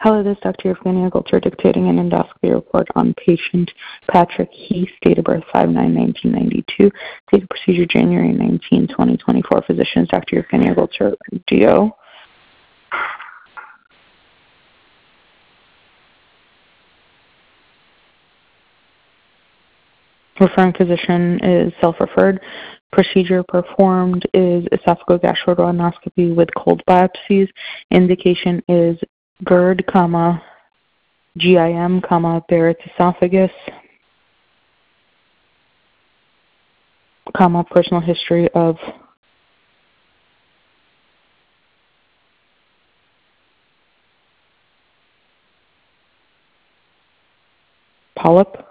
Hello, this is Dr. Evgenia Gulter dictating an endoscopy report on patient Patrick Heath, date of birth 5/9/1992, date of procedure January 19, 2024. Physicians Dr. Evgenia Gulter, DO. Referring physician is self-referred. Procedure performed is esophagogastroendoscopy with cold biopsies. Indication is GERD, GIM, Barrett's esophagus, personal history of polyp.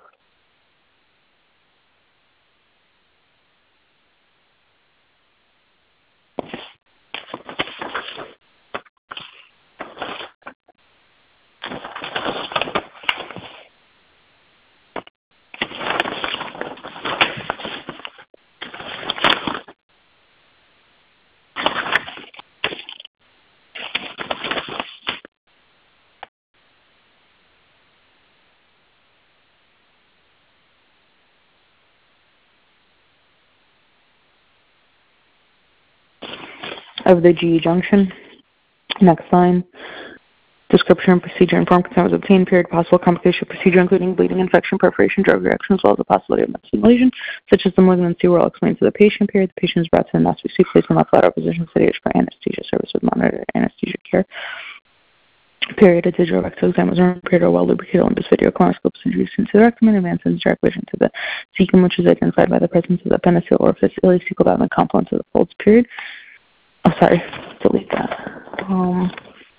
Of the GE junction. Next line. Description and procedure informed consent was obtained. Period. Possible complication of procedure including bleeding, infection, perforation, drug reaction, as well as the possibility of missing lesion, such as the malignancy were all explained to the patient. Period. The patient is brought to endoscopy suite, placed in left lateral position, sedated for anesthesia service with monitored anesthesia care. Period. A digital rectal exam was run. Period. A well-lubricated Olympus video colonoscope was introduced into the rectum and advanced in direct vision to the cecum, which is identified by the presence of the penicillin orifice, ileocecal valve, and confluence of the folds. Period. Oh, sorry. Delete that.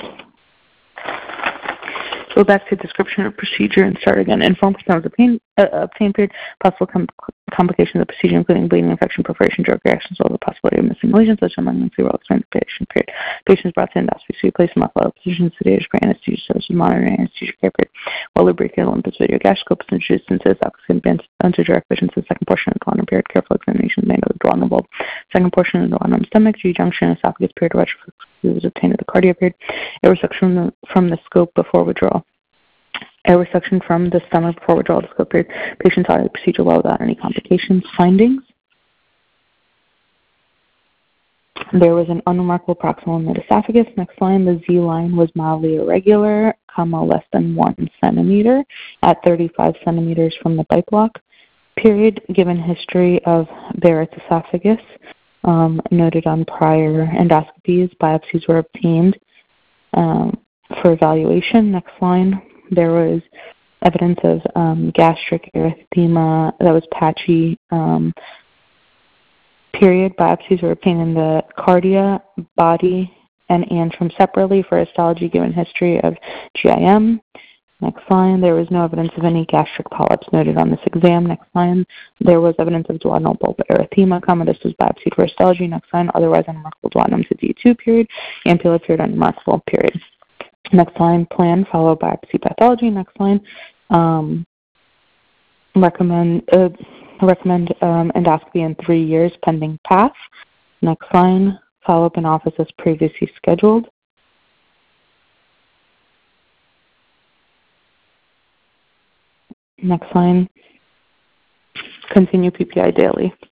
Go back to description of procedure and start again. Informed consent was obtained. Period. Possible complications of procedure, including bleeding, infection, perforation, drug reactions, or the possibility of missing lesions, such as malignancy, well explained to the patient. Period. Patients brought to endoscopy suite, placed in left lateral position, sedated for anesthesia service with monitoring anesthesia care. Period. Well lubricated Olympus video gastroscope was introduced into the esophagus and advanced under direct vision to the second portion of the duodenum. Period. Careful examination made of the duodenal bulb. Second portion of the duodenum stomach, G junction, esophagus. Period. Retroflex was obtained at the cardia. Period. Air resection from the scope before withdrawal. Air resection from the stomach before withdrawal of the scope. Period. Patient tolerated the procedure well without any complications. Findings. There was an unremarkable proximal mid-esophagus. Next line, the Z line was mildly irregular, less than 1 centimeter at 35 centimeters from the bite block. Period. Given history of Barrett's esophagus, noted on prior endoscopies, biopsies were obtained for evaluation. Next line, there was evidence of gastric erythema that was patchy. Period. Biopsies were obtained in the cardia, body, and antrum separately for histology given history of GIM. Next line, there was no evidence of any gastric polyps noted on this exam. Next line, there was evidence of duodenal bulb erythema, this was biopsied for histology. Next line, otherwise unremarkable duodenum to D2, period. Ampulla, period, unremarkable, period. Next line, plan, followed biopsy pathology. Next line, recommend endoscopy in 3 years pending PAF. Next line, follow-up in office as previously scheduled. Next line, continue PPI daily.